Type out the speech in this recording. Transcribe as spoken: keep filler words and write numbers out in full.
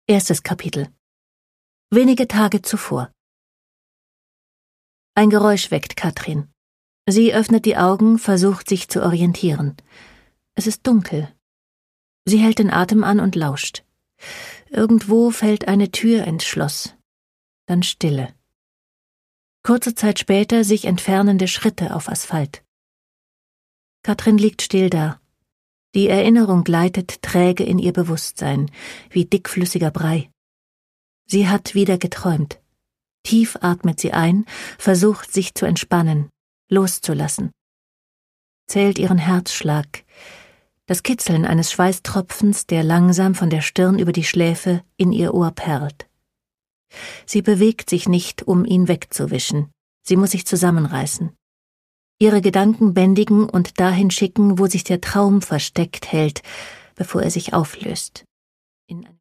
Erstes Kapitel. Wenige Tage zuvor. Ein Geräusch weckt Katrin. Sie öffnet die Augen, versucht sich zu orientieren. Es ist dunkel. Sie hält den Atem an und lauscht. Irgendwo fällt eine Tür ins Schloss. Dann Stille. Kurze Zeit später sich entfernende Schritte auf Asphalt. Katrin liegt still da. Die Erinnerung gleitet träge in ihr Bewusstsein, wie dickflüssiger Brei. Sie hat wieder geträumt. Tief atmet sie ein, versucht sich zu entspannen, loszulassen. Zählt ihren Herzschlag, das Kitzeln eines Schweißtropfens, der langsam von der Stirn über die Schläfe in ihr Ohr perlt. Sie bewegt sich nicht, um ihn wegzuwischen. Sie muss sich zusammenreißen. Ihre Gedanken bändigen und dahin schicken, wo sich der Traum versteckt hält, bevor er sich auflöst. In